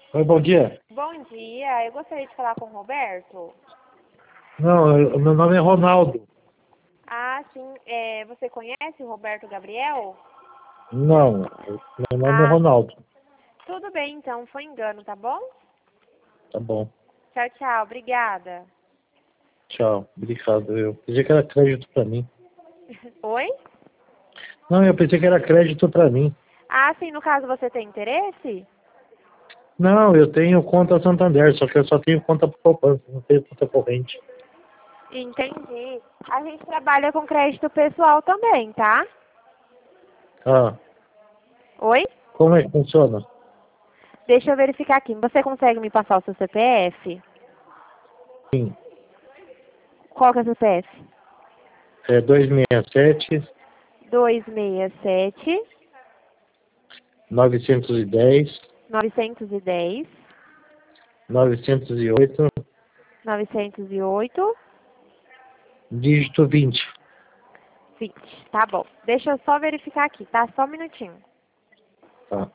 Oi, bom dia. Bom dia, eu gostaria de falar com o Roberto. Não, meu nome é Ronaldo. Ah, sim, você conhece o Roberto Gabriel? Não, meu nome é Ah, Ronaldo. tudo bem então, foi engano, tá bom? Tá bom. Tchau, tchau, obrigada. Tchau. Obrigado. Eu pensei que era crédito pra mim. Oi? Não, eu pensei que era crédito pra mim. Ah, sim, no caso você tem interesse? Não, eu tenho conta Santander, só que eu só tenho conta poupança, não tenho conta corrente. Entendi. A gente trabalha com crédito pessoal também, tá? Ah, Oi? como é que funciona? Deixa eu verificar aqui. Você consegue me passar o seu CPF? Sim. Qual que é o CPF? É 267 267 910 910 908 908 dígito 20. 20. Tá bom. Deixa eu só verificar aqui, tá? Só um minutinho. Tá.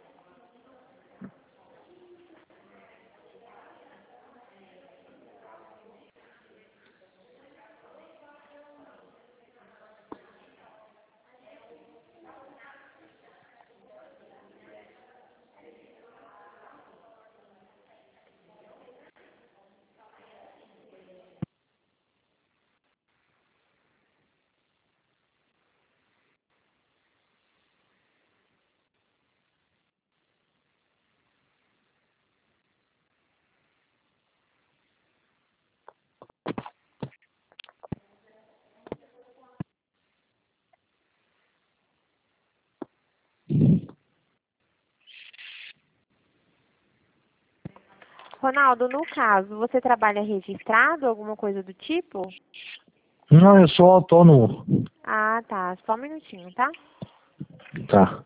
Ronaldo, no caso, você trabalha registrado, alguma coisa do tipo? Não, eu sou autônomo. Ah, tá. Só um minutinho, tá? Tá.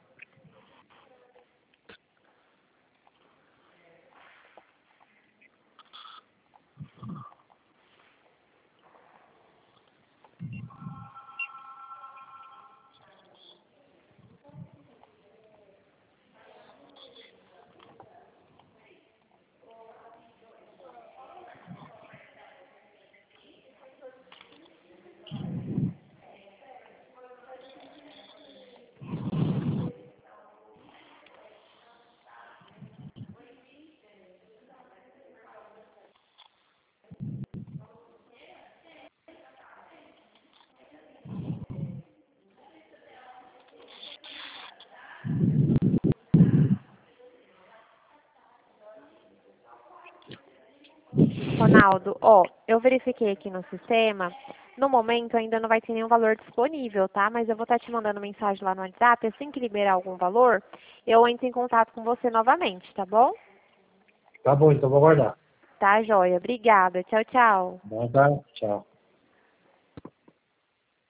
Ronaldo, ó, eu verifiquei aqui no sistema. No momento ainda não vai ter nenhum valor disponível, tá? Mas eu vou estar te mandando mensagem lá no WhatsApp. Assim que liberar algum valor, eu entro em contato com você novamente, tá bom? Tá bom, então vou guardar. Tá, joia. Obrigada. Tchau, tchau. Tá, tchau.